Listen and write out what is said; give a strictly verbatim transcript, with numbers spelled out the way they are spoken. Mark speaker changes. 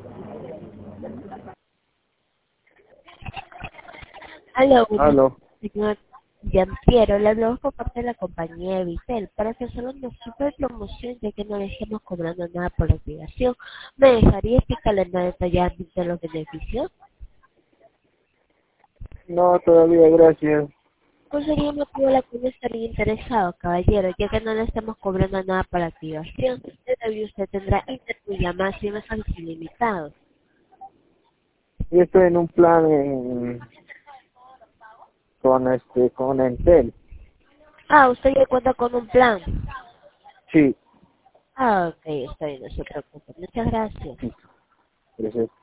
Speaker 1: Aló, buenas
Speaker 2: Aló.
Speaker 1: tardes, señor Giampiero. Le hablamos por parte de la compañía de Vitel para que solo una super promoción, ya que no le estamos cobrando nada por la activación. ¿Me dejaría explicarle más detalladamente los beneficios?
Speaker 2: No, todavía, gracias.
Speaker 1: ¿Cuál sería el motivo de la cual estaría interesado, caballero? Ya que no le estamos cobrando nada por la activación, todavía usted tendrá internet y llamadas y mensajes ilimitados.
Speaker 2: Yo estoy en un plan en- con este, con Entel.
Speaker 1: Ah, usted ya cuenta con un plan.
Speaker 2: Sí.
Speaker 1: Ah, ok, está bien, no se preocupe. Muchas gracias.
Speaker 2: Gracias.